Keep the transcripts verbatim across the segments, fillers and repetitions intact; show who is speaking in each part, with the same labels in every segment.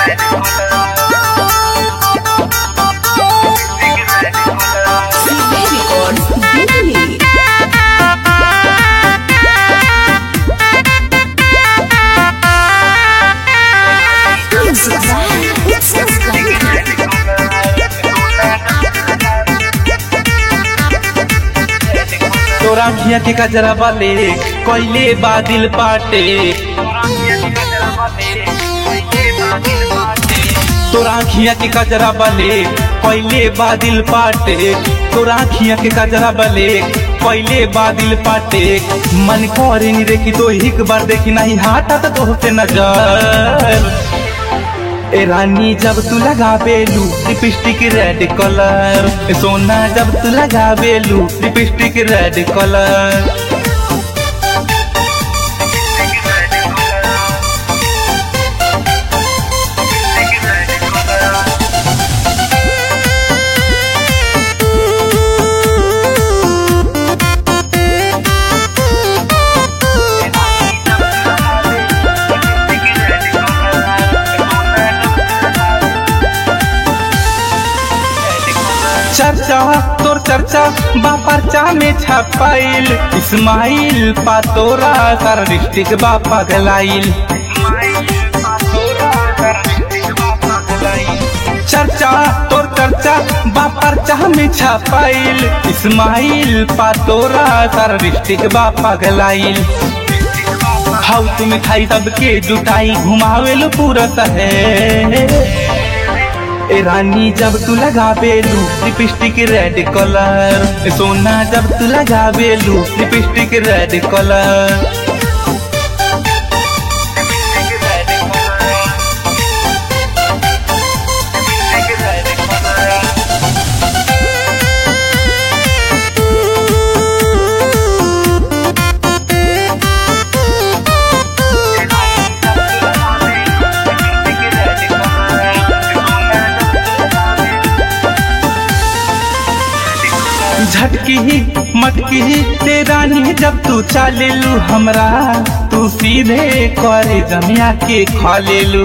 Speaker 1: तोरा खिया के कजरा वाले कोयले बादल पाटे, तोरा खिया के कजरा वाले कोयले बादल पाटे, तोरा खिया के कजरा वाले कोयले बादल पाटे। मन करे नी देखी तो एक बार देखी नहीं हाटा तो होते नजर। ए रानी जब तू लगावेलू लिपस्टिक रेड कलर, सोना जब तू लगावेलू लिपस्टिक रेड कलर। चर्चा तोर चर्चा बापरचा में छपाइल, इस्माइल पा तोरा सारा डिस्ट्रिक्ट बापा गलाइल। चर्चा तोर चर्चा बापरचा में छपाइल, इस्माइल पा तोरा सारा डिस्ट्रिक्ट बापा गलाइल। हाउ तुम खाई सबके जुटाई घुमावेलो पूरा शहर। ए रानी जब तू लगावेलू लिपस्टिक रेड कलर, सोना जब तू लगावेलू लिपस्टिक रेड कलर। झटकी ही मटकी ही तेरा नी जब तू चालेलू हमरा, तू सीधे करे जमिया के खा लेलू।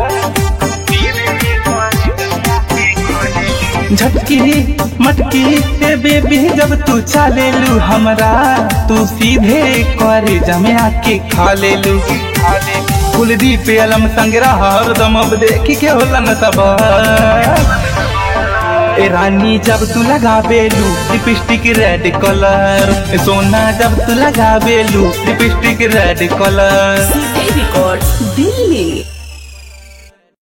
Speaker 1: झटकी ही मटकी ते बेबी जब तू चालेलू हमरा, तू सीधे करे जमिया के खा लेलू। कुलदीप अलम संगरा हरदम अब देखी के होला न सब। ए रानी जब तू लगावेलू लिपस्टिक रेड कलर, सोना जब तू लगावेलू लिपस्टिक रेड कलर।
Speaker 2: दिल्ली।